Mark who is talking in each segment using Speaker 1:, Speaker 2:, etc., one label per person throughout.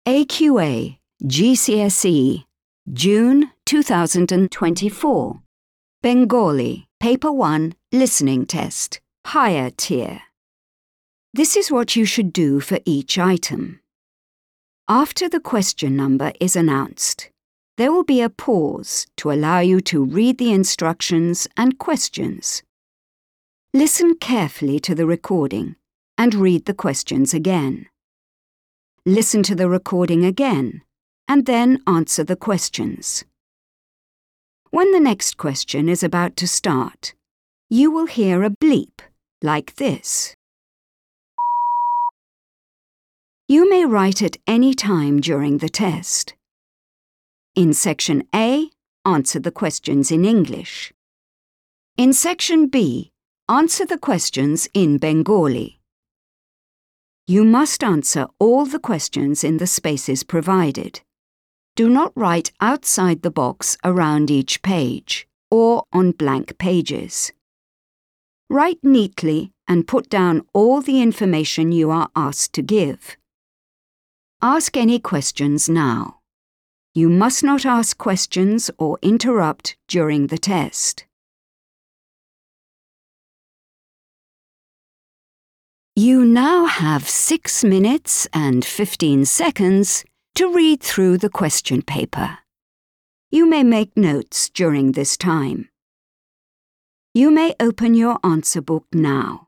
Speaker 1: AQA GCSE June 2024 Bengali Paper 1 Listening Test Higher Tier. This is what you should do for each item. After the question number is announced, there will be a pause to allow you to read the instructions and questions. Listen carefully to the recording and read the questions again. Listen to the recording again and then answer the questions. When the next question is about to start, you will hear a bleep like this. You may write at any time during the test. In Section A, answer the questions in English. In Section B, answer the questions in Bengali. You must answer all the questions in the spaces provided. Do not write outside the box around each page or on blank pages. Write neatly and put down all the information you are asked to give. Ask any questions now. You must not ask questions or interrupt during the test. You now have 6 minutes and 15 seconds to read through the question paper. You may make notes during this time. You may open your answer book now.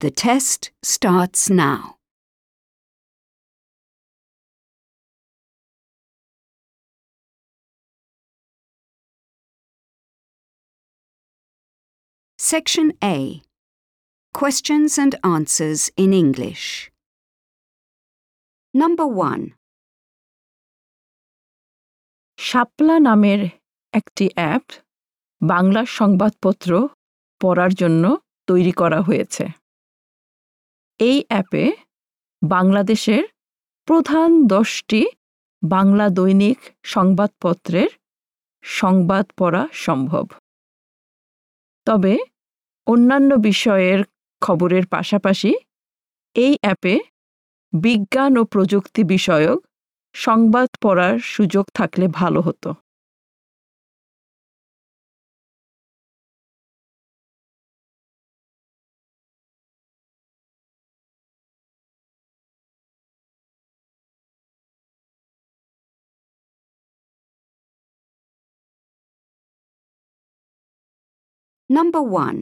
Speaker 1: The test starts now. Section A. Questions and answers in English. Number 1.
Speaker 2: শাপলা নামের একটি app Bangla সংবাদপত্র পড়ার জন্য তৈরি করা হয়েছে। এই অ্যাপে বাংলাদেশের প্রধান 10টি বাংলা দৈনিক সংবাদপত্রের সংবাদ পড়া সম্ভব। তবে অন্যান্য বিষয়ের খবরের পাশাপাশি এই অ্যাপে বিজ্ঞান ও প্রযুক্তি বিষয়ক সংবাদ পড়ার সুযোগ থাকলে ভালো হতো।
Speaker 1: Number 1.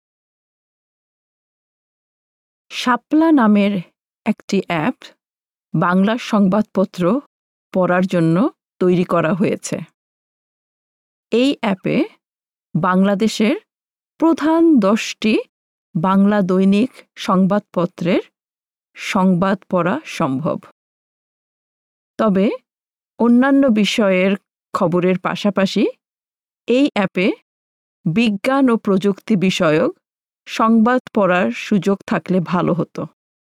Speaker 2: শাপলা নামের একটি অ্যাপ বাংলা সংবাদপত্র পড়ার জন্য তৈরি করা হয়েছে। এই অ্যাপে বাংলাদেশের প্রধান 10টি বাংলা দৈনিক সংবাদপত্রের সংবাদ পড়া সম্ভব। তবে অন্যান্য বিষয়ের খবরের পাশাপাশি এই অ্যাপে বিজ্ঞান ও প্রযুক্তি বিষয়ক সংবাদ পড়ার সুযোগ থাকলে ভালো হতো।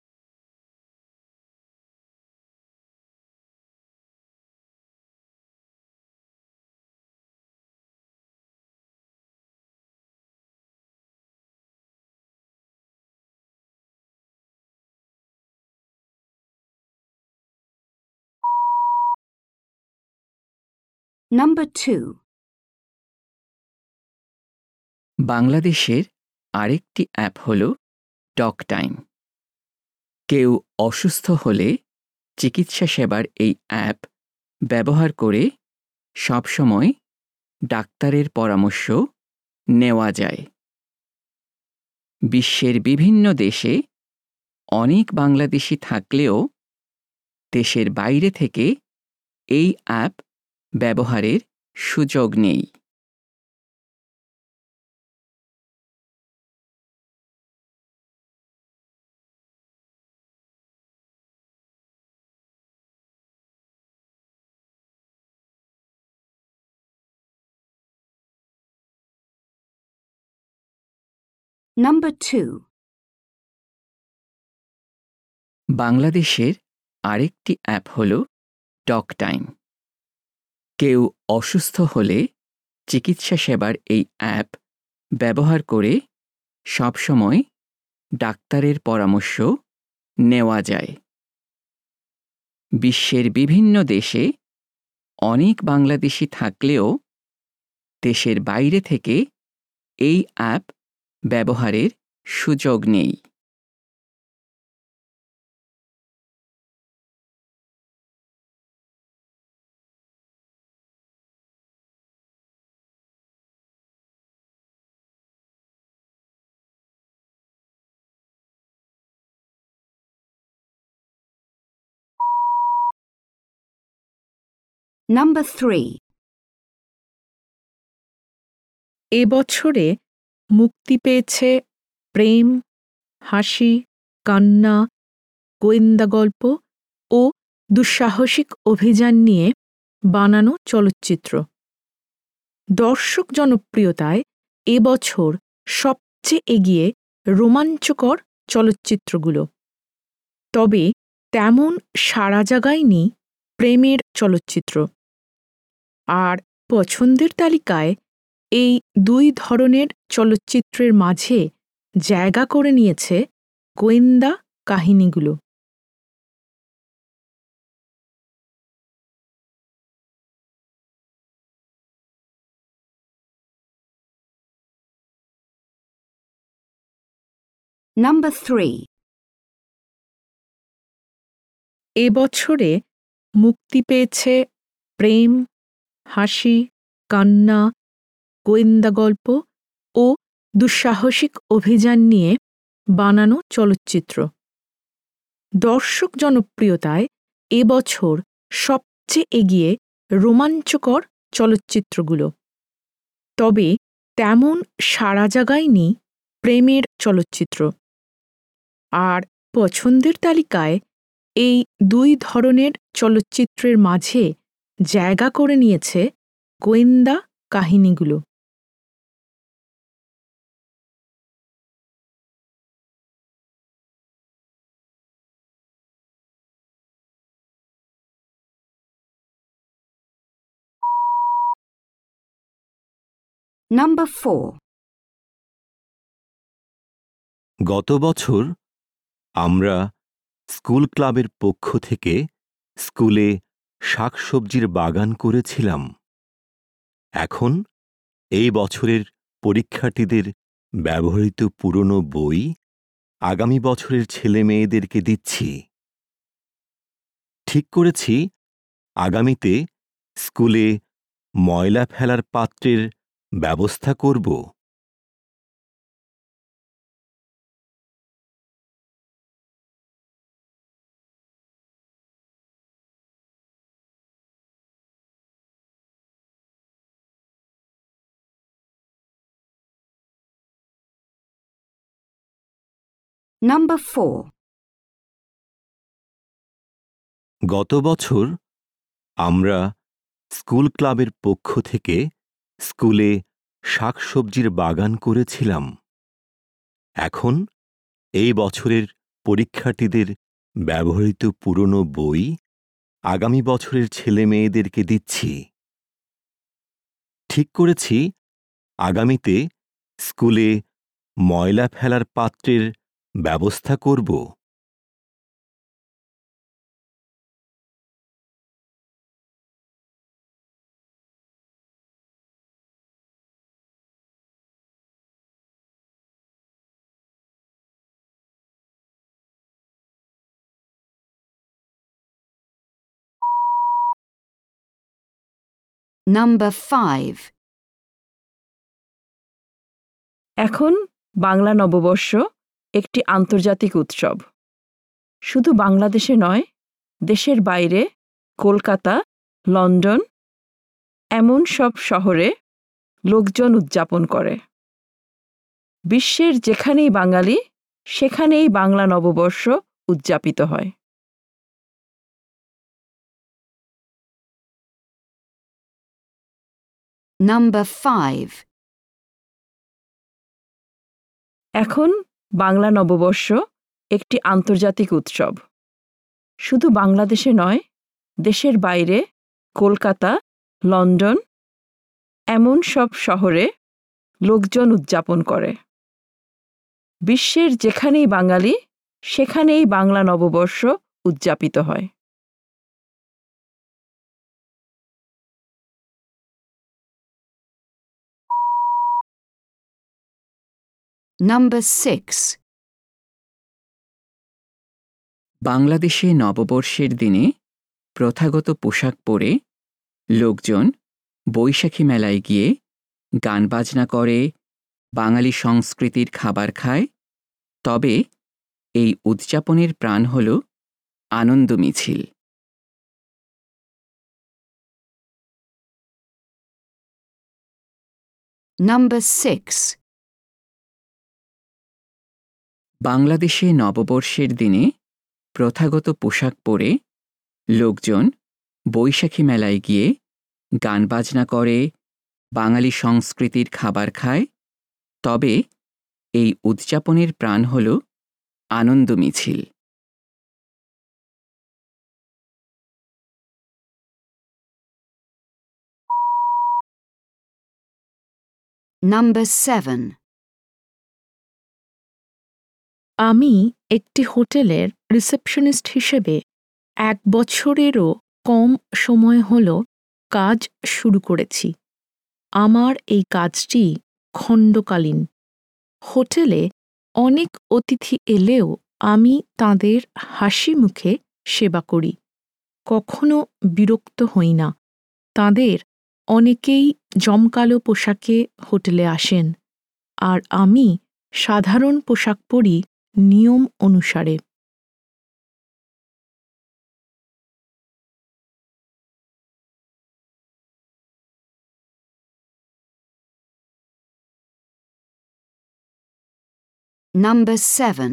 Speaker 1: Number 2.
Speaker 3: বাংলাদেশের আরেকটি অ্যাপ হল টক টাইম। কেউ অসুস্থ হলে চিকিৎসা সেবার এই অ্যাপ ব্যবহার করে সবসময় ডাক্তারের পরামর্শ নেওয়া যায়। বিশ্বের বিভিন্ন দেশে অনেক বাংলাদেশি থাকলেও দেশের বাইরে থেকে এই অ্যাপ ব্যবহারের সুযোগ নেই।
Speaker 1: Number 2.
Speaker 3: বাংলাদেশের আরেকটি অ্যাপ হল টক টাইম। কেউ অসুস্থ হলে চিকিৎসা সেবার এই অ্যাপ ব্যবহার করে সবসময় ডাক্তারের পরামর্শ নেওয়া যায়। বিশ্বের বিভিন্ন দেশে অনেক বাংলাদেশি থাকলেও দেশের বাইরে থেকে এই অ্যাপ ব্যবহারের সুযোগ নেই।
Speaker 1: Number 3.
Speaker 2: এবছরে মুক্তি পেয়েছে প্রেম, হাসি, কান্না, গোয়েন্দা গল্প ও দুঃসাহসিক অভিযান নিয়ে বানানো চলচ্চিত্র। দর্শক জনপ্রিয়তায় এবছর সবচেয়ে এগিয়ে রোমাঞ্চকর চলচ্চিত্রগুলো। তবে তেমন সাড়া জাগায়নি প্রেমের চলচ্চিত্র। আর পছন্দের তালিকায় এই দুই ধরনের চলচ্চিত্রের মাঝে জায়গা করে নিয়েছে গোয়েন্দা কাহিনীগুলো।
Speaker 1: Number 3.
Speaker 2: এবছরে মুক্তি পেয়েছে প্রেম, হাসি, কান্না, গোয়েন্দা গল্প ও দুঃসাহসিক অভিযান নিয়ে বানানো চলচ্চিত্র। দর্শক জনপ্রিয়তায় এবছর সবচেয়ে এগিয়ে রোমাঞ্চকর চলচ্চিত্রগুলো। তবে তেমন সাড়া জাগায়নি প্রেমের চলচ্চিত্র। আর পছন্দের তালিকায় এই দুই ধরনের চলচ্চিত্রের মাঝে জায়গা করে নিয়েছে গোয়েন্দা কাহিনীগুলো।
Speaker 1: Number 4.
Speaker 4: গত বছর আমরা স্কুল ক্লাবের পক্ষ থেকে স্কুলে শাকসবজির বাগান করেছিলাম। এখন এই বছরের পরীক্ষার্থীদের ব্যবহৃত পুরনো বই আগামী বছরের ছেলে মেয়েদেরকে দিচ্ছি। ঠিক করেছি আগামীতে স্কুলে ময়লা ফেলার পাত্রের ব্যবস্থা করব।
Speaker 1: Number 4.
Speaker 4: গত বছর আমরা স্কুল ক্লাবের পক্ষ থেকে স্কুলে শাকসবজির বাগান করেছিলাম। এখন এই বছরের পরীক্ষার্থীদের ব্যবহৃত পুরনো বই আগামী বছরের ছেলে মেয়েদেরকে দিচ্ছি। ঠিক করেছি আগামীতে স্কুলে ময়লা ফেলার পাত্রের ব্যবস্থা করব।
Speaker 1: Number 5.
Speaker 5: এখন বাংলা নববর্ষ একটি আন্তর্জাতিক উৎসব। শুধু বাংলাদেশে নয়, দেশের বাইরে কলকাতা, লন্ডন এমন সব শহরে লোকজন উদযাপন করে। বিশ্বের যেখানেই বাঙালি সেখানেই বাংলা নববর্ষ উদযাপিত হয়।
Speaker 1: Number 5.
Speaker 5: এখন বাংলা নববর্ষ একটি আন্তর্জাতিক উৎসব। শুধু বাংলাদেশে নয়, দেশের বাইরে কলকাতা, লন্ডন এমন সব শহরে লোকজন উদযাপন করে। বিশ্বের যেখানেই বাঙালি সেখানেই বাংলা নববর্ষ উদযাপিত হয়।
Speaker 1: Number 6.
Speaker 3: বাংলাদেশে নববর্ষের দিনে প্রথাগত পোশাক পরে লোকজন বৈশাখী মেলায় গিয়ে গান বাজনা করে, বাঙালি সংস্কৃতির খাবার খায়। তবে এই উদযাপনের প্রাণ হল আনন্দ মিছিল।
Speaker 1: Number 6.
Speaker 3: বাংলাদেশে নববর্ষের দিনে প্রথাগত পোশাক পরে লোকজন বৈশাখী মেলায় গিয়ে গান বাজনা করে, বাঙালি সংস্কৃতির খাবার খায়। তবে এই উদযাপনের প্রাণ হল আনন্দ মিছিল।
Speaker 1: Number 7.
Speaker 2: আমি একটি হোটেলের রিসেপশনিস্ট হিসেবে 1 বছরেরও কম সময় হল কাজ শুরু করেছি। আমার এই কাজটি খণ্ডকালীন। হোটেলে অনেক অতিথি এলেও আমি তাদের হাসি মুখে সেবা করি। কখনো বিরক্ত হই না। তাদের অনেকেই জমকালো পোশাকে হোটেলে আসেন, আর আমি সাধারণ পোশাক পরি নিয়ম অনুসারে।
Speaker 1: Number 7.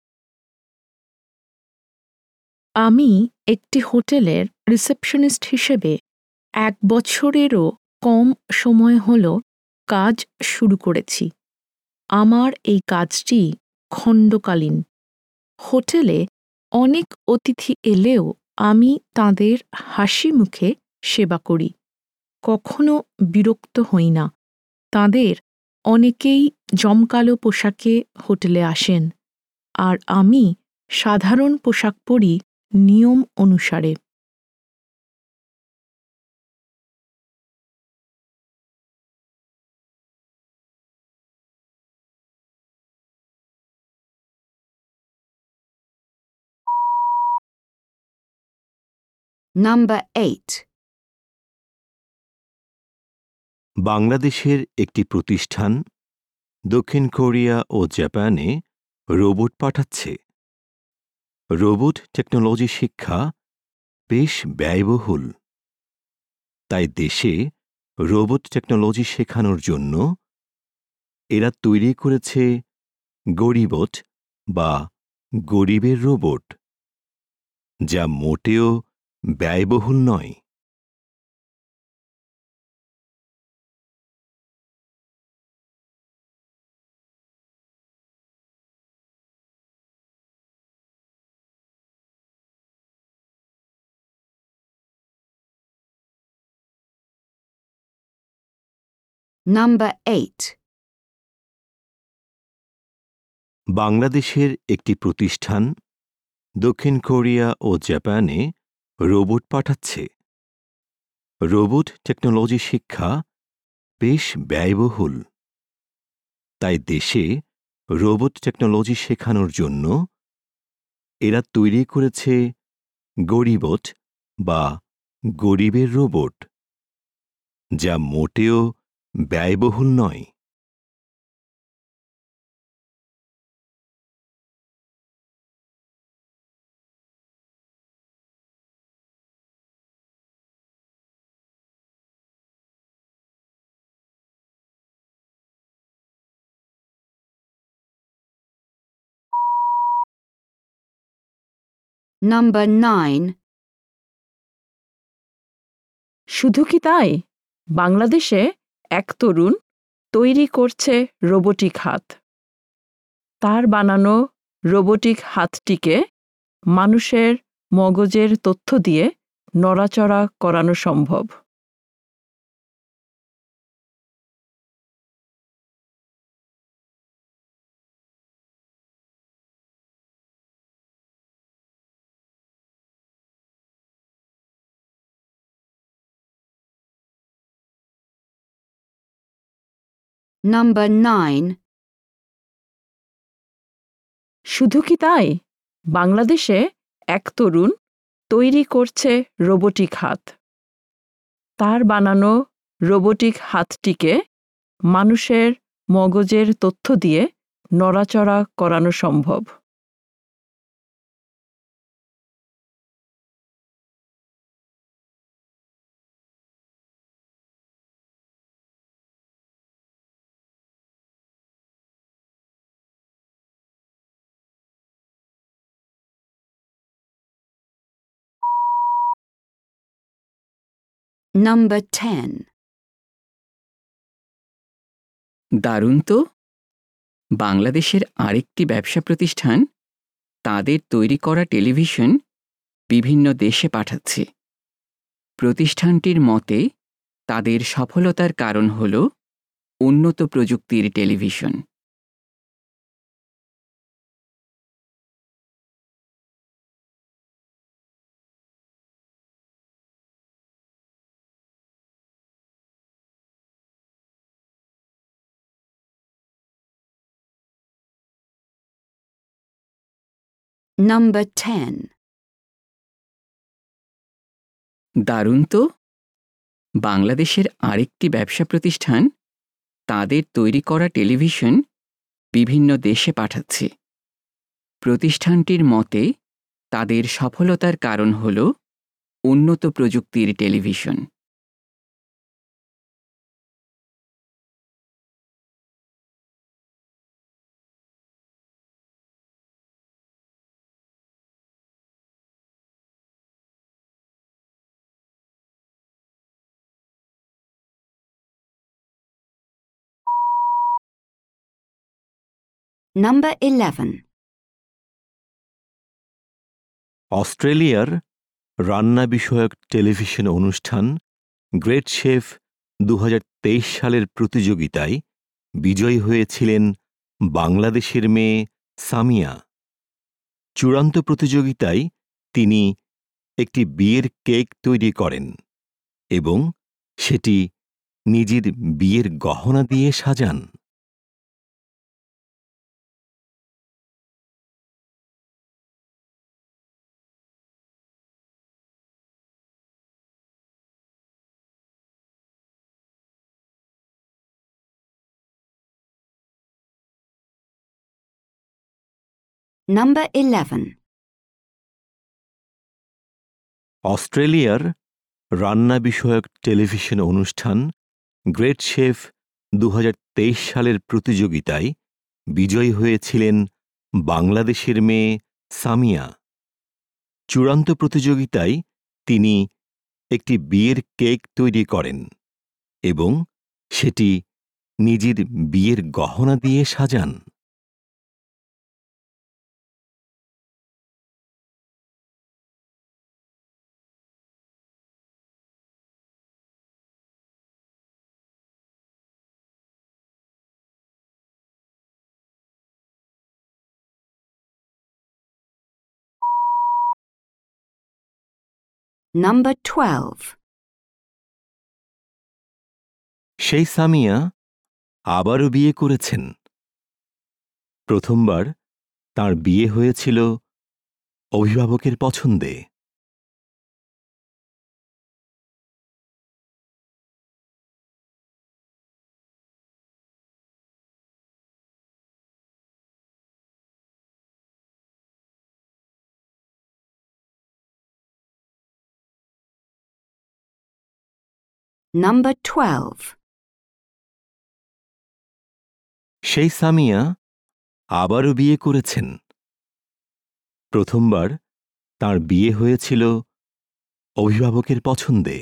Speaker 2: আমি একটি হোটেলের রিসেপশনিস্ট হিসেবে 1 বছরেরও কম সময় হল কাজ শুরু করেছি। আমার এই কাজটি খণ্ডকালীন। হোটেলে অনেক অতিথি এলেও আমি তাদের হাসি মুখে সেবা করি। কখনো বিরক্ত হই না। তাদের অনেকেই জমকালো পোশাকে হোটেলে আসেন, আর আমি সাধারণ পোশাক পরি নিয়ম অনুসারে।
Speaker 1: Number 8.
Speaker 4: বাংলাদেশের একটি প্রতিষ্ঠান দক্ষিণ কোরিয়া ও জাপানে রোবট পাঠাচ্ছে। রোবট টেকনোলজি শিক্ষা বেশ ব্যয়বহুল। তাই দেশে রোবট টেকনোলজি শেখানোর জন্য এরা তৈরি করেছে গরিবট বা গরিবের রোবট, যা মোটেও ব্যয়বহুল নয়।
Speaker 1: Number 8.
Speaker 4: বাংলাদেশের একটি প্রতিষ্ঠান দক্ষিণ কোরিয়া ও জাপানে রোবট পাঠাচ্ছে। রোবট টেকনোলজি শিক্ষা বেশ ব্যয়বহুল। তাই দেশে রোবট টেকনোলজি শেখানোর জন্য এরা তৈরি করেছে গরিবট বা গরিবের রোবট, যা মোটেও ব্যয়বহুল নয়।
Speaker 1: Number 9.
Speaker 5: শুধু কি তাই? বাংলাদেশে এক তরুণ তৈরি করছে রোবোটিক হাত। তার বানানো রোবোটিক হাতটিকে মানুষের মগজের তথ্য দিয়ে নড়াচড়া করানো সম্ভব।
Speaker 1: Number 9.
Speaker 5: শুধু কি তাই? বাংলাদেশে এক তরুণ তৈরি করছে রোবোটিক হাত। তার বানানো রোবোটিক হাতটিকে মানুষের মগজের তথ্য দিয়ে নড়াচড়া করানো সম্ভব।
Speaker 1: Number 10.
Speaker 3: দারুণ তো! বাংলাদেশের আরেকটি ব্যবসা প্রতিষ্ঠান তাদের তৈরি করা টেলিভিশন বিভিন্ন দেশে পাঠাচ্ছে। প্রতিষ্ঠানটির মতে তাদের সফলতার কারণ হল উন্নত প্রযুক্তির টেলিভিশন।
Speaker 1: Number 10.
Speaker 3: দারুণ তো! বাংলাদেশের আরেকটি ব্যবসা প্রতিষ্ঠান তাদের তৈরি করা টেলিভিশন বিভিন্ন দেশে পাঠাচ্ছে। প্রতিষ্ঠানটির মতে তাদের সফলতার কারণ হল উন্নত প্রযুক্তির টেলিভিশন।
Speaker 1: Number 11.
Speaker 4: অস্ট্রেলিয়ার রান্না বিষয়ক টেলিভিশন অনুষ্ঠান গ্রেট শেফ 2023 সালের প্রতিযোগিতায় বিজয়ী হয়েছিলেন বাংলাদেশের মেয়ে সামিয়া। চূড়ান্ত প্রতিযোগিতায় তিনি একটি বিয়ের কেক তৈরি করেন এবং সেটি নিজের বিয়ের গহনা দিয়ে সাজান।
Speaker 1: Number 11.
Speaker 4: অস্ট্রেলিয়ার রান্না বিষয়ক টেলিভিশন অনুষ্ঠান গ্রেট শেফ 2023 সালের প্রতিযোগিতায় বিজয়ী হয়েছিলেন বাংলাদেশের মেয়ে সামিয়া। চূড়ান্ত প্রতিযোগিতায় তিনি একটি বিয়ের কেক তৈরি করেন এবং সেটি নিজের বিয়ের গহনা দিয়ে সাজান।
Speaker 1: Number 12.
Speaker 4: সেই সামিয়া আবারও বিয়ে করেছেন। প্রথমবার তার বিয়ে হয়েছিল অভিভাবকের পছন্দে।
Speaker 1: Number 12.
Speaker 4: সেই সামিয়া আবারও বিয়ে করেছেন। প্রথমবার তার বিয়ে হয়েছিল অভিভাবকের পছন্দে।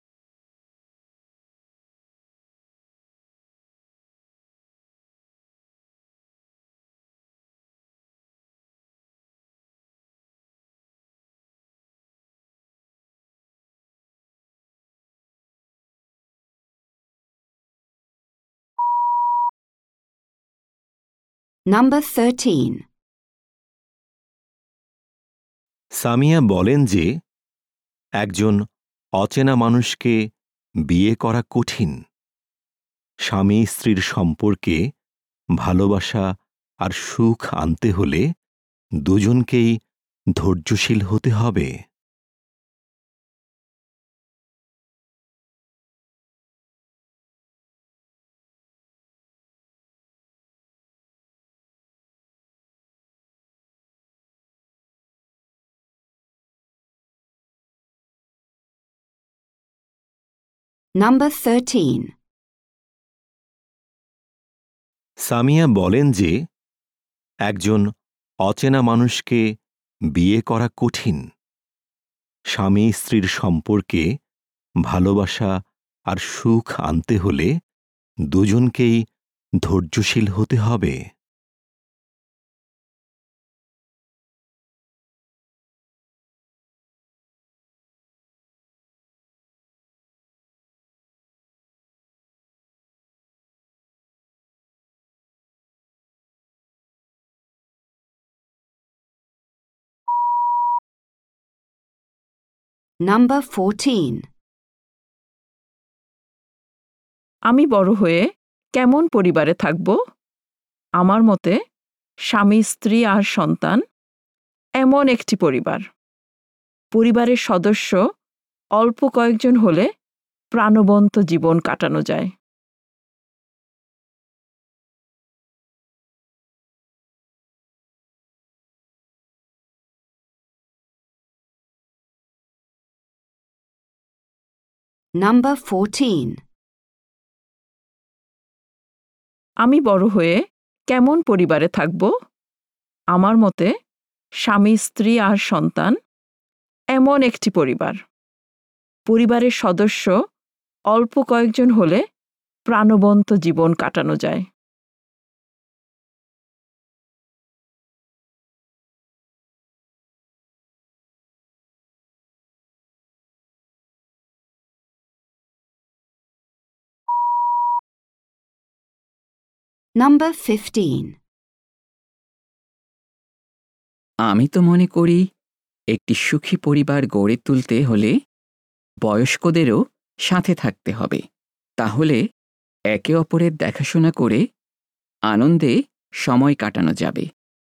Speaker 1: Number 13.
Speaker 4: সামিয়া বলেন যে একজন অচেনা মানুষকে বিয়ে করা কঠিন। স্বামী স্ত্রীর সম্পর্কে ভালোবাসা আর সুখ আনতে হলে দুজনকেই ধৈর্যশীল হতে হবে।
Speaker 1: Number 13.
Speaker 4: সামিয়া বলেন যে একজন অচেনা মানুষকে বিয়ে করা কঠিন। স্বামী স্ত্রীর সম্পর্কে ভালোবাসা আর সুখ আনতে হলে দুজনকেই ধৈর্যশীল হতে হবে।
Speaker 1: Number 14.
Speaker 5: আমি বড় হয়ে কেমন পরিবারে থাকব? আমার মতে স্বামী স্ত্রী আর সন্তান এমন একটি পরিবার। পরিবারের সদস্য অল্প কয়েকজন হলে প্রাণবন্ত জীবন কাটানো যায়।
Speaker 1: Number 14.
Speaker 5: আমি বড় হয়ে কেমন পরিবারে থাকব? আমার মতে স্বামী, স্ত্রী আর সন্তান এমন একটি পরিবার। পরিবারের সদস্য অল্প কয়েকজন হলে প্রাণবন্ত জীবন কাটানো যায়।
Speaker 1: Number 15.
Speaker 3: আমি তো মনে করি একটি সুখী পরিবার গড়ে তুলতে হলে বয়স্কদেরও সাথে থাকতে হবে। তাহলে একে অপরের দেখাশোনা করে আনন্দে সময় কাটানো যাবে।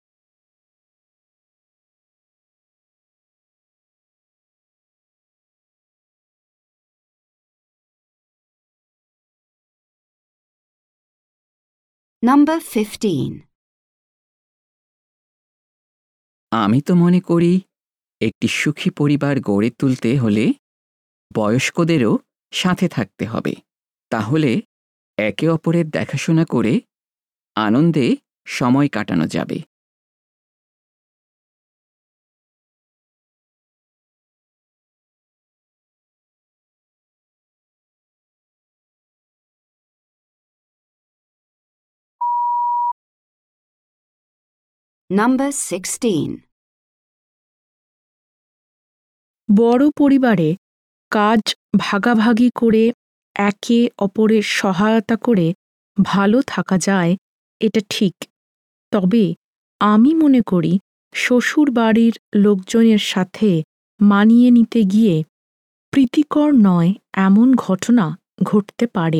Speaker 1: Number 15.
Speaker 3: আমি তো মনে করি একটি সুখী পরিবার গড়ে তুলতে হলে বয়স্কদেরও সাথে থাকতে হবে। তাহলে একে অপরের দেখাশোনা করে আনন্দে সময় কাটানো যাবে।
Speaker 1: Number 16.
Speaker 2: বড় পরিবারে কাজ ভাগাভাগি করে একে অপরের সহায়তা করে ভালো থাকা যায়, এটা ঠিক। তবে আমি মনে করি শ্বশুর বাড়ির লোকজনের সাথে মানিয়ে নিতে গিয়ে প্রীতিকর নয় এমন ঘটনা ঘটতে পারে।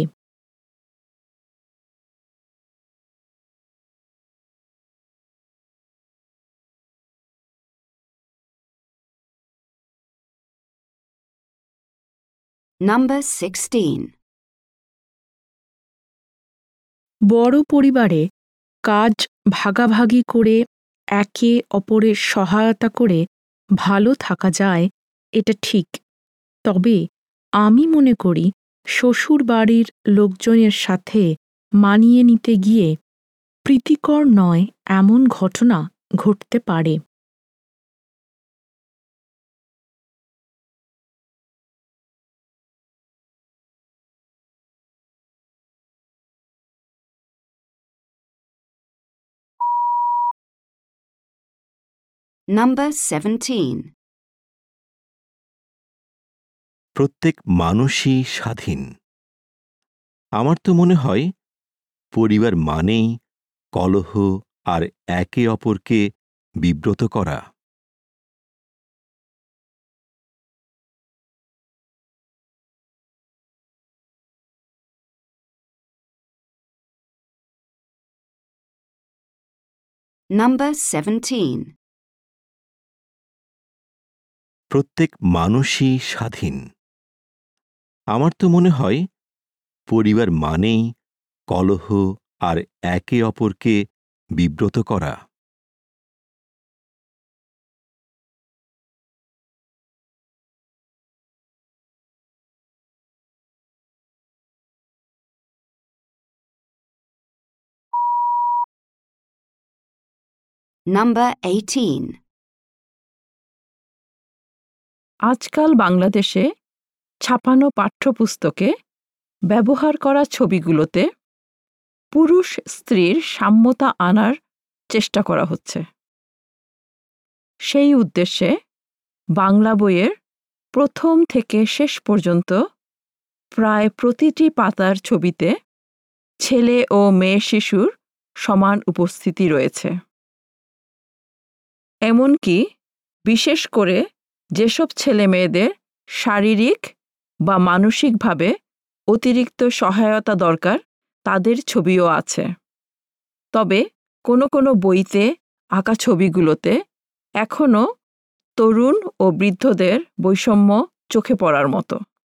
Speaker 1: Number 16.
Speaker 2: বড় পরিবারে কাজ ভাগাভাগি করে একে অপরের সহায়তা করে ভালো থাকা যায়, এটা ঠিক। তবে আমি মনে করি শ্বশুর বাড়ির লোকজনের সাথে মানিয়ে নিতে গিয়ে প্রীতিকর নয় এমন ঘটনা ঘটতে পারে।
Speaker 1: Number 17.
Speaker 4: প্রত্যেক মানুষই স্বাধীন। আমার তো মনে হয় পরিবার মানেই কলহ আর একে অপরকে বিব্রত করা।
Speaker 1: Number 17.
Speaker 4: প্রত্যেক মানুষই স্বাধীন। আমার তো মনে হয় পরিবার মানেই কলহ আর একে অপরকে বিব্রত করা।
Speaker 1: Number 18.
Speaker 5: আজকাল বাংলাদেশে ছাপানো পাঠ্যপুস্তকে ব্যবহার করা ছবিগুলোতে পুরুষ স্ত্রীর সাম্যতা আনার চেষ্টা করা হচ্ছে। সেই উদ্দেশ্যে বাংলা বইয়ের প্রথম থেকে শেষ পর্যন্ত প্রায় প্রতিটি পাতার ছবিতে ছেলে ও মেয়ে শিশুর সমান উপস্থিতি রয়েছে। এমনকি বিশেষ করে যেসব ছেলে মেয়েদের শারীরিক বা মানসিকভাবে অতিরিক্ত সহায়তা দরকার তাদের ছবিও আছে। তবে কোনো কোনো বইতে আঁকা ছবিগুলোতে এখনও তরুণ ও বৃদ্ধদের বৈষম্য চোখে পড়ার মতো।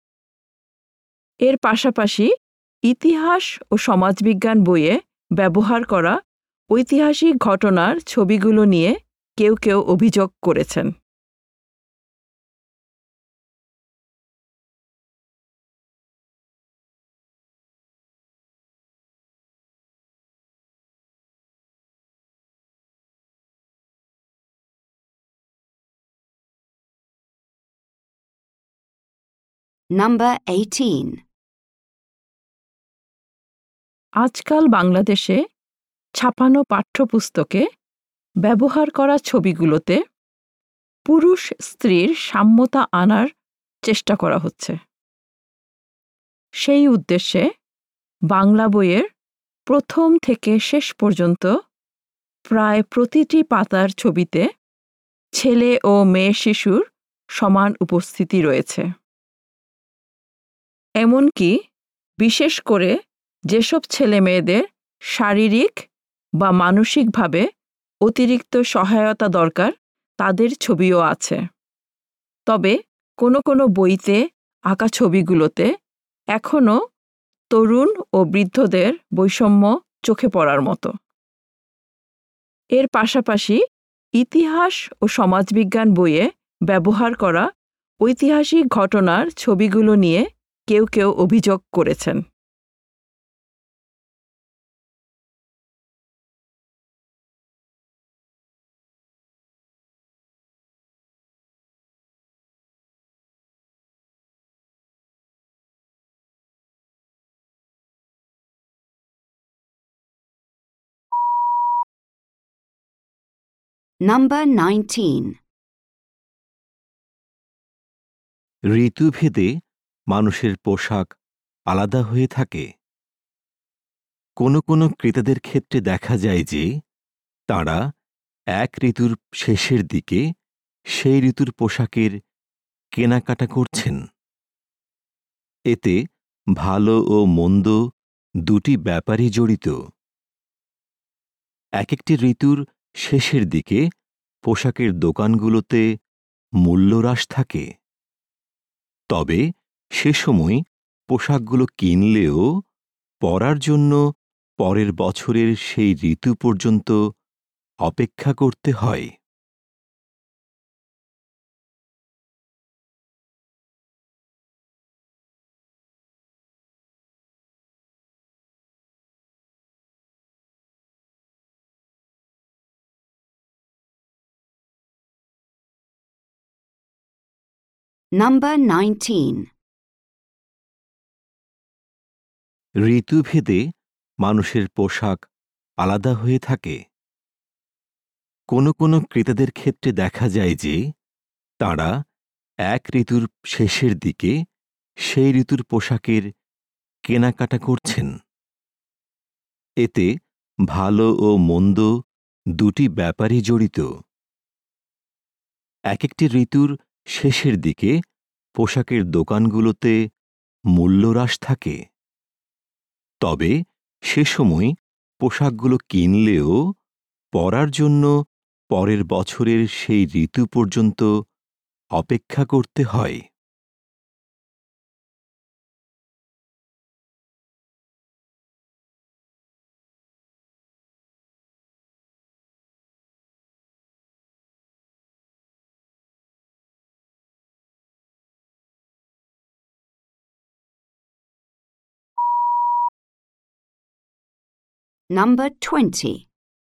Speaker 5: এর পাশাপাশি ইতিহাস ও সমাজবিজ্ঞান বইয়ে ব্যবহার করা ঐতিহাসিক ঘটনার ছবিগুলো নিয়ে কেউ কেউ অভিযোগ করেছেন।
Speaker 1: Number 18.
Speaker 5: আজকাল বাংলাদেশে ছাপানো পাঠ্যপুস্তকে ব্যবহার করা ছবিগুলোতে পুরুষ স্ত্রীর সাম্যতা আনার চেষ্টা করা হচ্ছে। সেই উদ্দেশ্যে বাংলা বইয়ের প্রথম থেকে শেষ পর্যন্ত প্রায় প্রতিটি পাতার ছবিতে ছেলে ও মেয়ে শিশুর সমান উপস্থিতি রয়েছে। এমনকি বিশেষ করে যেসব ছেলেমেয়েদের শারীরিক বা মানসিকভাবে অতিরিক্ত সহায়তা দরকার তাদের ছবিও আছে। তবে কোনো কোনো বইতে আঁকা ছবিগুলোতে এখনও তরুণ ও বৃদ্ধদের বৈষম্য চোখে পড়ার মতো। এর পাশাপাশি ইতিহাস ও সমাজবিজ্ঞান বইয়ে ব্যবহার করা ঐতিহাসিক ঘটনার ছবিগুলো নিয়ে কেউ কেউ অভিযোগ করেছেন।
Speaker 1: Number 19.
Speaker 4: ঋতুভেদে মানুষের পোশাক আলাদা হয়ে থাকে। কোনো কোনো ক্রেতাদের ক্ষেত্রে দেখা যায় যে তাঁরা এক ঋতুর শেষের দিকে সেই ঋতুর পোশাকের কেনাকাটা করছেন। এতে ভালো ও মন্দ দুটি ব্যাপারই জড়িত। এক একটি ঋতুর শেষের দিকে পোশাকের দোকানগুলোতে মূল্যহ্রাস থাকে। তবে সে সময় পোশাকগুলো কিনলেও পরার জন্য পরের বছরের সেই ঋতু পর্যন্ত অপেক্ষা করতে হয়।
Speaker 1: Number 19.
Speaker 4: ঋতুভেদে মানুষের পোশাক আলাদা হয়ে থাকে। কোনো কোনো ক্রেতাদের ক্ষেত্রে দেখা যায় যে তাঁরা এক ঋতুর শেষের দিকে সেই ঋতুর পোশাকের কেনাকাটা করছেন। এতে ভালো ও মন্দ দুটি ব্যাপারই জড়িত। এক একটি ঋতুর শেষের দিকে পোশাকের দোকানগুলোতে মূল্যহ্রাস থাকে। তবে সে সময় পোশাকগুলো কিনলেও পরার জন্য পরের বছরের সেই ঋতু পর্যন্ত অপেক্ষা করতে হয়।
Speaker 1: Number 20.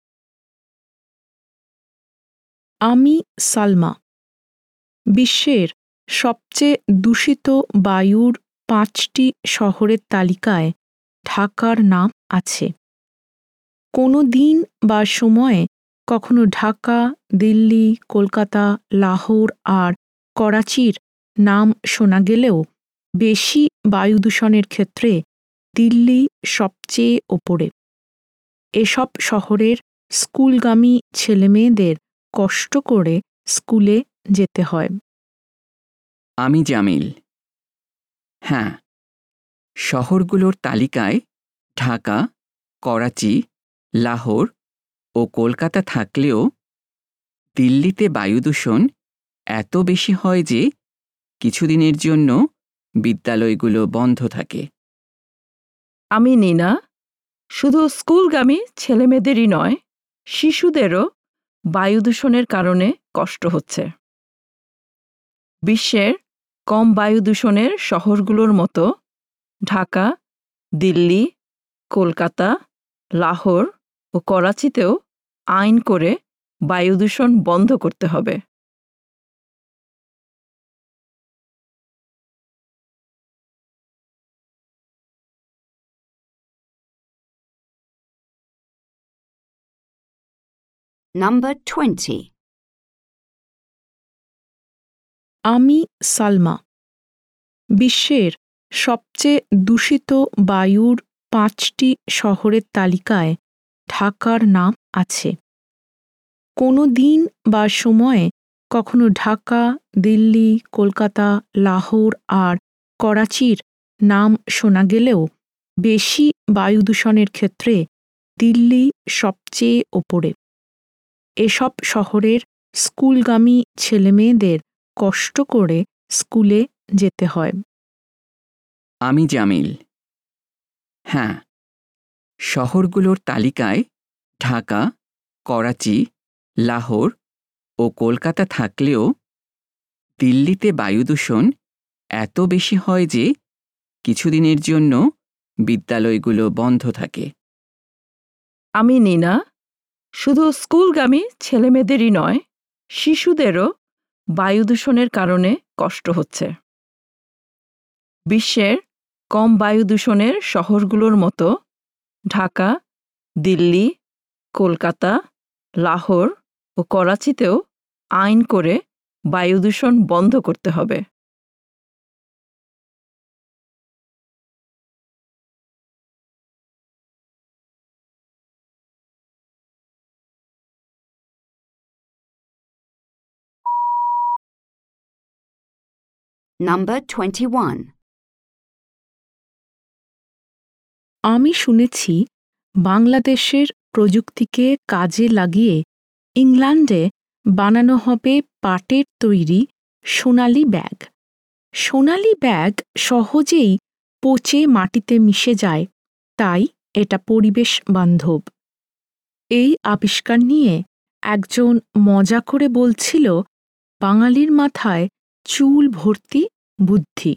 Speaker 2: আমি সালমা। বিশ্বের সবচেয়ে দূষিত বায়ুর 5টি শহরের তালিকায় ঢাকার নাম আছে। কোনো দিন বা সময়ে কখনো ঢাকা, দিল্লি, কলকাতা, লাহোর আর করাচির নাম শোনা গেলেও বেশি বায়ু দূষণের ক্ষেত্রে দিল্লি সবচেয়ে ওপরে। এসব শহরের স্কুলগামী ছেলেমেয়েদের কষ্ট করে স্কুলে যেতে হয়।
Speaker 3: আমি জামিল। হ্যাঁ, শহরগুলোর তালিকায় ঢাকা, করাচি, লাহোর ও কলকাতা থাকলেও দিল্লিতে বায়ুদূষণ এত বেশি হয় যে কিছুদিনের জন্য বিদ্যালয়গুলো বন্ধ থাকে।
Speaker 5: আমি নীনা। শুধু স্কুলগামী ছেলেমেয়েদেরই নয়, শিশুদেরও বায়ুদূষণের কারণে কষ্ট হচ্ছে। বিশ্বের কম বায়ুদূষণের শহরগুলোর মতো ঢাকা, দিল্লি, কলকাতা, লাহোর ও করাচিতেও আইন করে বায়ুদূষণ বন্ধ করতে হবে।
Speaker 1: Number 20.
Speaker 2: আমি সালমা। বিশ্বের সবচেয়ে দূষিত বায়ুর 5টি শহরের তালিকায় ঢাকার নাম আছে। কোনো দিন বা সময়ে কখনো ঢাকা, দিল্লি, কলকাতা, লাহোর আর করাচির নাম শোনা গেলেও বেশি বায়ু দূষণের ক্ষেত্রে দিল্লি সবচেয়ে ওপরে। এসব শহরের স্কুলগামী ছেলেমেয়েদের কষ্ট করে স্কুলে যেতে হয়।
Speaker 3: আমি জামিল। হ্যাঁ, শহরগুলোর তালিকায় ঢাকা, করাচি, লাহোর ও কলকাতা থাকলেও দিল্লিতে বায়ুদূষণ এত বেশি হয় যে কিছুদিনের জন্য বিদ্যালয়গুলো বন্ধ থাকে।
Speaker 5: আমি নীনা। শুধু স্কুলগামী ছেলেমেয়েদেরই নয়, শিশুদেরও বায়ু দূষণের কারণে কষ্ট হচ্ছে। বিশ্বের কম বায়ু দূষণের শহরগুলোর মতো ঢাকা, দিল্লি, কলকাতা, লাহোর ও করাচিতেও আইন করে বায়ু দূষণ বন্ধ করতে হবে।
Speaker 1: Number 21.
Speaker 2: আমি শুনেছি বাংলাদেশের প্রযুক্তিকে কাজে লাগিয়ে ইংল্যান্ডে বানানো হবে পাটের তৈরি সোনালি ব্যাগ। সোনালি ব্যাগ সহজেই পচে মাটিতে মিশে যায়, তাই এটা পরিবেশ বান্ধব। এই আবিষ্কার নিয়ে একজন মজা করে বলছিল, বাঙালির মাথায় চুল ভর্তি বুদ্ধি।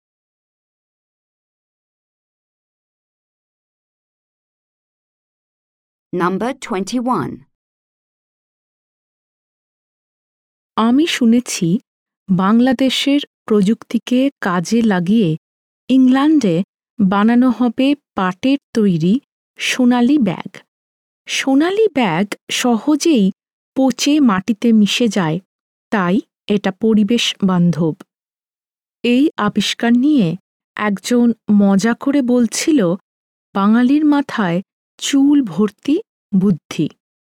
Speaker 1: Number 21.
Speaker 2: আমি শুনেছি বাংলাদেশের প্রযুক্তিকে কাজে লাগিয়ে ইংল্যান্ডে বানানো হবে পাটের তৈরি সোনালি ব্যাগ। সোনালি ব্যাগ সহজেই পচে মাটিতে মিশে যায়, তাই এটা পরিবেশ বান্ধব। এই আবিষ্কার নিয়ে একজন মজা করে বলছিল, বাঙালির মাথায় চুল ভর্তি বুদ্ধি।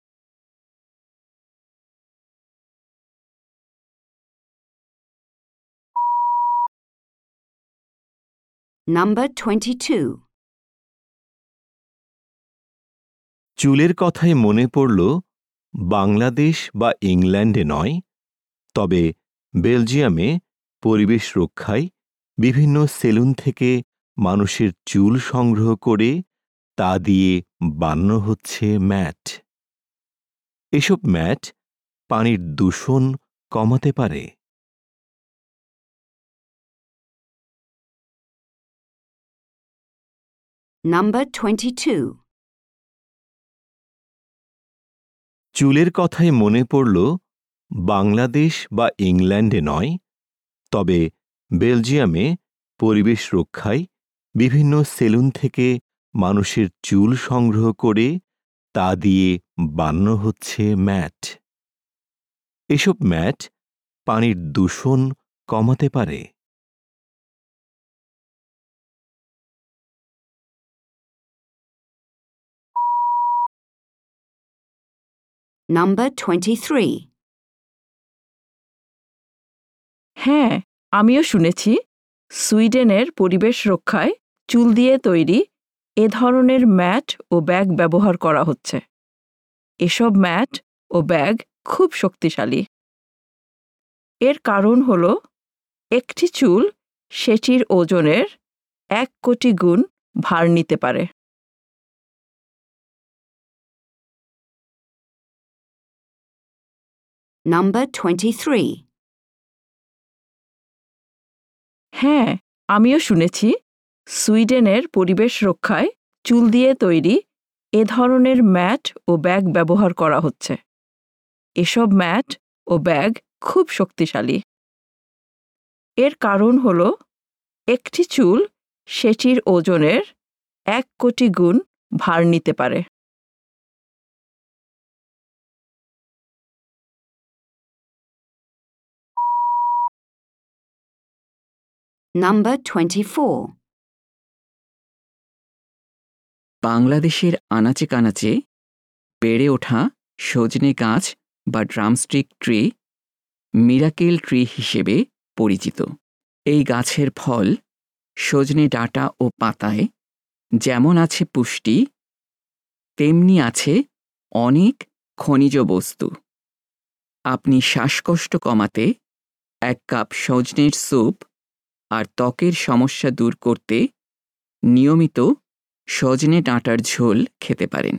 Speaker 1: Number 22.
Speaker 4: চুলের কথায় মনে পড়ল, বাংলাদেশ বা ইংল্যান্ডে নয়, তবে বেলজিয়ামে পরিবেশ রক্ষায় বিভিন্ন সেলুন থেকে মানুষের চুল সংগ্রহ করে তা দিয়ে বানানো হচ্ছে ম্যাট। এসব ম্যাট পানির দূষণ কমাতে পারে।
Speaker 1: Number 22.
Speaker 4: চুলের কথায় মনে পড়ল, বাংলাদেশ বা ইংল্যান্ডে নয়, তবে বেলজিয়ামে পরিবেশ রক্ষায় বিভিন্ন সেলুন থেকে মানুষের চুল সংগ্রহ করে তা দিয়ে বানানো হচ্ছে ম্যাট। এসব ম্যাট পানির দূষণ কমাতে পারে।
Speaker 1: Number 23.
Speaker 5: হ্যাঁ, আমিও শুনেছি সুইডেনের পরিবেশ রক্ষায় চুল দিয়ে তৈরি এ ধরনের ম্যাট ও ব্যাগ ব্যবহার করা হচ্ছে। এসব ম্যাট ও ব্যাগ খুব শক্তিশালী। এর কারণ হল, একটি চুল সেটির ওজনের 1 কোটি গুণ ভার নিতে পারে।
Speaker 1: Number 23.
Speaker 5: হ্যাঁ, আমিও শুনেছি সুইডেনের পরিবেশ রক্ষায় চুল দিয়ে তৈরি এ ধরনের ম্যাট ও ব্যাগ ব্যবহার করা হচ্ছে। এসব ম্যাট ও ব্যাগ খুব শক্তিশালী। এর কারণ হল, একটি চুল সেটির ওজনের 1 কোটি গুণ ভার নিতে পারে।
Speaker 1: Number 24.
Speaker 3: বাংলাদেশের আনাচে কানাচে বেড়ে ওঠা সজনে গাছ বা ড্রামস্টিক ট্রি মিরাকেল ট্রি হিসেবে পরিচিত। এই গাছের ফল সজনে ডাঁটা ও পাতায় যেমন আছে পুষ্টি, তেমনি আছে অনেক খনিজ বস্তু। আপনি শ্বাসকষ্ট কমাতে 1 কাপ সজনের স্যুপ আর ত্বকের সমস্যা দূর করতে নিয়মিত সজনে ডাঁটার ঝোল খেতে পারেন।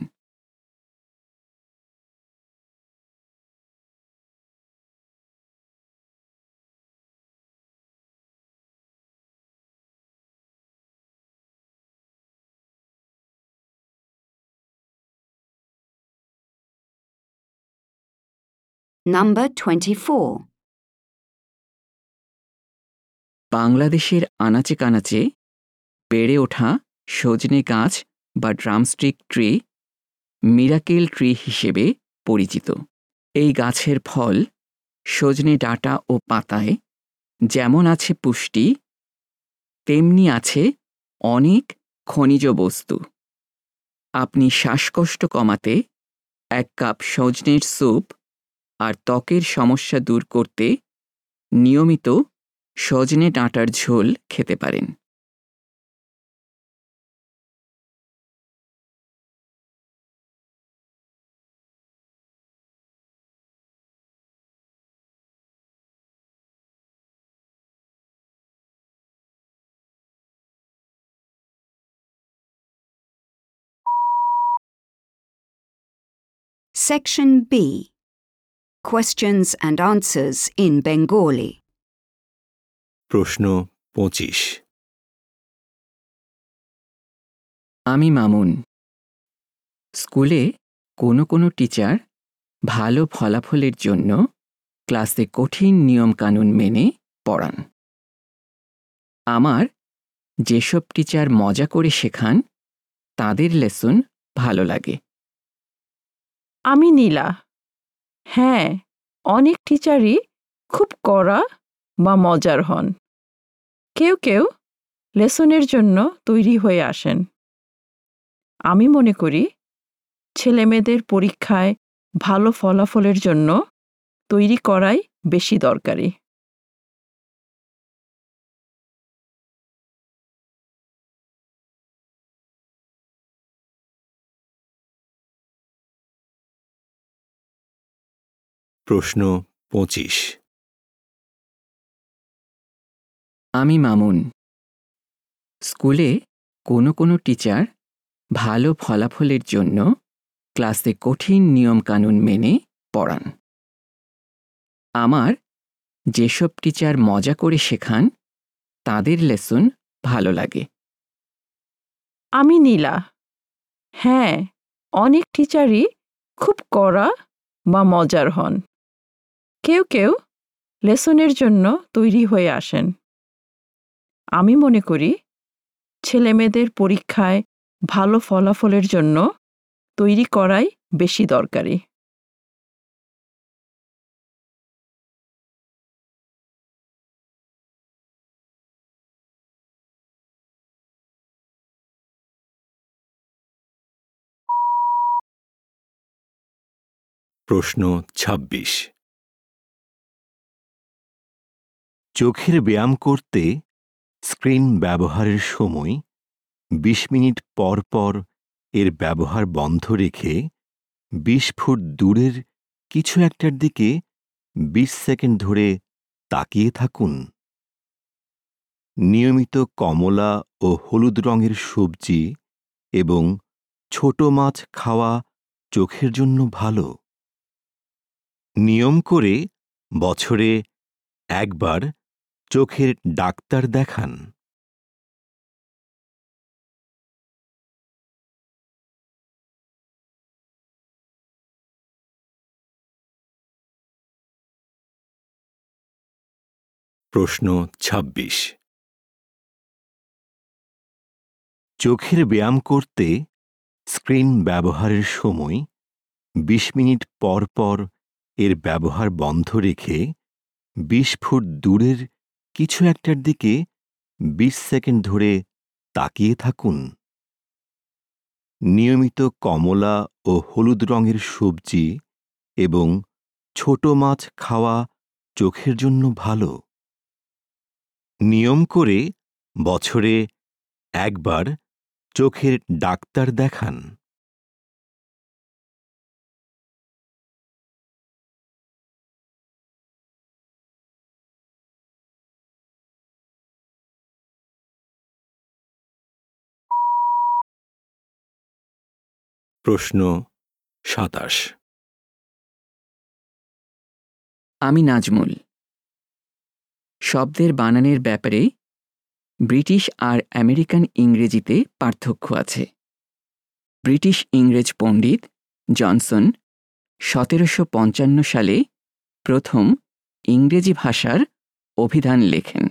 Speaker 1: Number 24.
Speaker 3: বাংলাদেশের আনাচে কানাচে বেড়ে ওঠা সজনে গাছ বা ড্রামস্টিক ট্রি মিরাকেল ট্রি হিসেবে পরিচিত। এই গাছের ফল সজনে ডাঁটা ও পাতায় যেমন আছে পুষ্টি, তেমনি আছে অনেক খনিজ বস্তু। আপনি শ্বাসকষ্ট কমাতে 1 কাপ সজনের স্যুপ আর ত্বকের সমস্যা দূর করতে নিয়মিত সজনে ডাঁটার ঝোল খেতে পারেন।
Speaker 1: Section B. Questions and answers in Bengali.
Speaker 4: প্রশ্ন 25।
Speaker 3: আমি মামুন। স্কুলে কোনো টিচার ভালো ফলাফলের জন্য ক্লাসে কঠিন নিয়মকানুন মেনে পড়ান। আমার যেসব টিচার মজা করে শেখান তাদের লেসন ভালো লাগে।
Speaker 5: আমি নীলা। হ্যাঁ, অনেক টিচারই খুব কড়া বা মজার হন। কেউ কেউ লেসনের জন্য তৈরি হয়ে আসেন। আমি মনে করি ছেলেমেয়েদের পরীক্ষায় ভালো ফলাফলের জন্য তৈরি করাই বেশি দরকারি।
Speaker 4: প্রশ্ন 25।
Speaker 3: আমি মামুন। স্কুলে কোনো টিচার ভালো ফলাফলের জন্য ক্লাসে কঠিন নিয়মকানুন মেনে পড়ান। আমার যেসব টিচার মজা করে শেখান তাদের লেসন ভালো লাগে।
Speaker 5: আমি নীলা। হ্যাঁ, অনেক টিচারই খুব কড়া বা মজার হন। কেউ কেউ লেসনের জন্য তৈরি হয়ে আসেন। আমি মনে করি ছেলেমেয়েদের পরীক্ষায় ভালো ফলাফলের জন্য তৈরি করাই বেশি দরকারি।
Speaker 4: প্রশ্ন 26। চোখের ব্যায়াম করতে স্ক্রিন ব্যবহারের সময় 20 মিনিট পর পর এর ব্যবহার বন্ধ রেখে 20 ফুট দূরের কিছু একটার দিকে 20 সেকেন্ড ধরে তাকিয়ে থাকুন। নিয়মিত কমলা ও হলুদ রঙের সবজি এবং ছোট মাছ খাওয়া চোখের জন্য ভালো। নিয়ম করে বছরে একবার চোখের ডাক্তার দেখান। প্রশ্ন 26। চোখের ব্যায়াম করতে স্ক্রিন ব্যবহারের সময় 20 মিনিট পর পর এর ব্যবহার বন্ধ রেখে 20 ফুট দূরের কিছু একটার দিকে 20 সেকেন্ড ধরে তাকিয়ে থাকুন। নিয়মিত কমলা ও হলুদ রঙের সবজি এবং ছোট মাছ খাওয়া চোখের জন্য ভালো। নিয়ম করে বছরে একবার চোখের ডাক্তার দেখান। প্রশ্ন 27।
Speaker 3: আমি নাজমুল। শব্দের বানানের ব্যাপারে ব্রিটিশ আর আমেরিকান ইংরেজিতে পার্থক্য আছে। ব্রিটিশ ইংরেজ পণ্ডিত জনসন 1755 সালে প্রথম ইংরেজি ভাষার অভিধান লেখেন।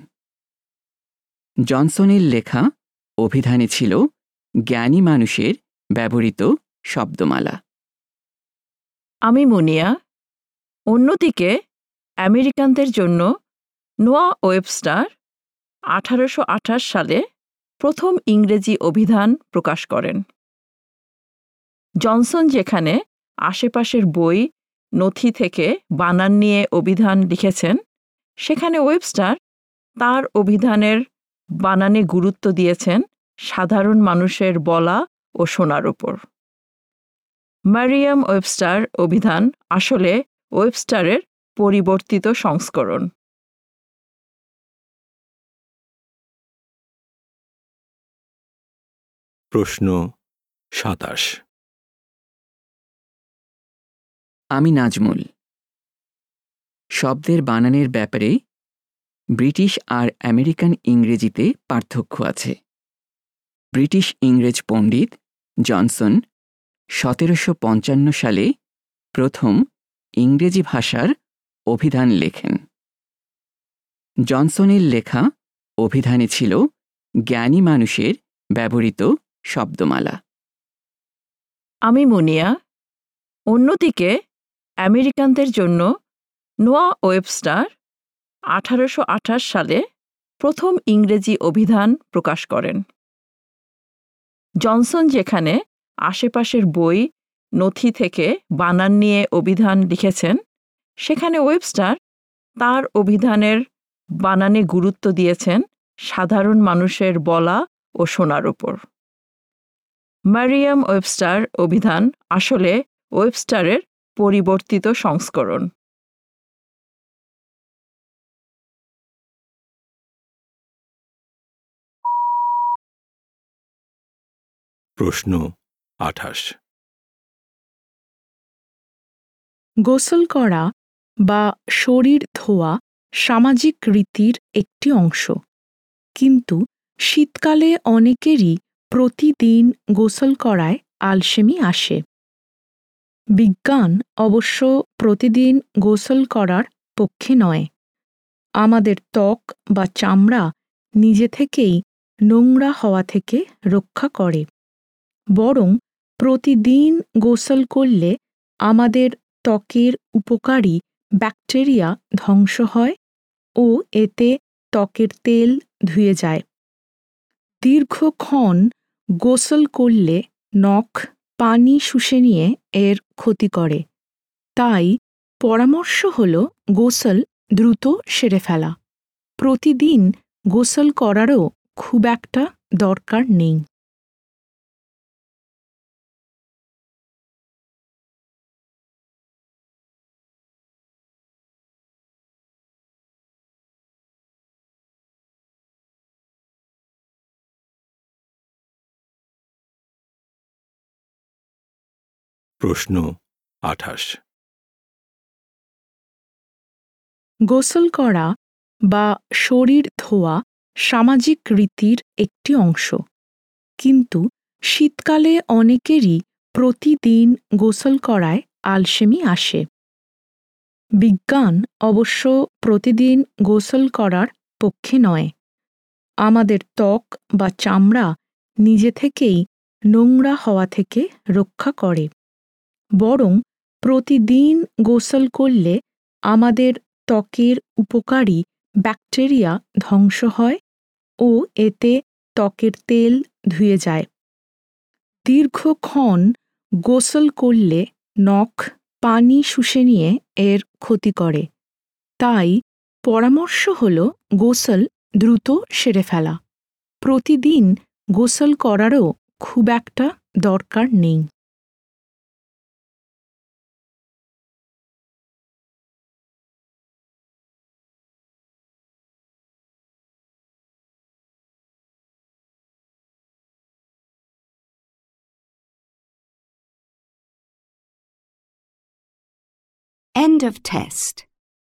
Speaker 3: জনসনের লেখা অভিধানে ছিল জ্ঞানী মানুষের ব্যবহৃত শব্দমালা।
Speaker 5: আমি মুনিয়া। অন্যদিকে আমেরিকানদের জন্য নোয়া ওয়েবস্টার 1828 সালে প্রথম ইংরেজি অভিধান প্রকাশ করেন। জনসন যেখানে আশেপাশের বই নথি থেকে বানান নিয়ে অভিধান লিখেছেন, সেখানে ওয়েবস্টার তার অভিধানের বানানে গুরুত্ব দিয়েছেন সাধারণ মানুষের বলা ও শোনার উপর। মারিয়াম ওয়েবস্টার অভিধান আসলে ওয়েবস্টারের পরিবর্তিত সংস্করণ।
Speaker 4: প্রশ্ন 27।
Speaker 3: আমি নাজমুল। শব্দের বানানের ব্যাপারে ব্রিটিশ আর আমেরিকান ইংরেজিতে পার্থক্য আছে। ব্রিটিশ ইংরেজ পণ্ডিত জনসন 1755 সালে প্রথম ইংরেজি ভাষার অভিধান লেখেন। জনসনের লেখা অভিধানে ছিল জ্ঞানী মানুষের ব্যবহৃত শব্দমালা।
Speaker 5: আমি মুনিয়া। অন্যদিকে আমেরিকানদের জন্য নোয়া ওয়েবস্টার 1828 সালে প্রথম ইংরেজি অভিধান প্রকাশ করেন। জনসন যেখানে আশেপাশের বই নথি থেকে বানান নিয়ে অভিধান লিখেছেন, সেখানে ওয়েবস্টার তার অভিধানের বানানে গুরুত্ব দিয়েছেন সাধারণ মানুষের বলা ও শোনার উপর। মারিয়াম ওয়েবস্টার অভিধান আসলে ওয়েবস্টারের পরিবর্তিত সংস্করণ।
Speaker 4: প্রশ্ন 28।
Speaker 2: গোসল করা বা শরীর ধোয়া সামাজিক রীতির একটি অংশ, কিন্তু শীতকালে অনেকেরই প্রতিদিন গোসল করায় আলসেমি আসে। বিজ্ঞান অবশ্য প্রতিদিন গোসল করার পক্ষে নয়। আমাদের ত্বক বা চামড়া নিজে থেকেই নোংরা হওয়া থেকে রক্ষা করে, বরং প্রতিদিন গোসল করলে আমাদের ত্বকের উপকারী ব্যাকটেরিয়া ধ্বংস হয় ও এতে ত্বকের তেল ধুয়ে যায়। দীর্ঘক্ষণ গোসল করলে নখ পানি শুষে নিয়ে এর ক্ষতি করে। তাই পরামর্শ হল গোসল দ্রুত সেরে ফেলা। প্রতিদিন গোসল করারও খুব একটা দরকার নেই।
Speaker 4: প্রশ্ন 28।
Speaker 2: গোসল করা বা শরীর ধোয়া সামাজিক রীতির একটি অংশ, কিন্তু শীতকালে অনেকেরই প্রতিদিন গোসল করায় আলসেমি আসে। বিজ্ঞান অবশ্য প্রতিদিন গোসল করার পক্ষে নয়। আমাদের ত্বক বা চামড়া নিজে থেকেই নোংরা হওয়া থেকে রক্ষা করে, বরং প্রতিদিন গোসল করলে আমাদের ত্বকের উপকারী ব্যাকটেরিয়া ধ্বংস হয় ও এতে ত্বকের তেল ধুয়ে যায়। দীর্ঘক্ষণ গোসল করলে নখ পানি শুষে নিয়ে এর ক্ষতি করে। তাই পরামর্শ হল গোসল দ্রুত সেরে ফেলা। প্রতিদিন গোসল করারও খুব একটা দরকার নেই।
Speaker 1: End of test.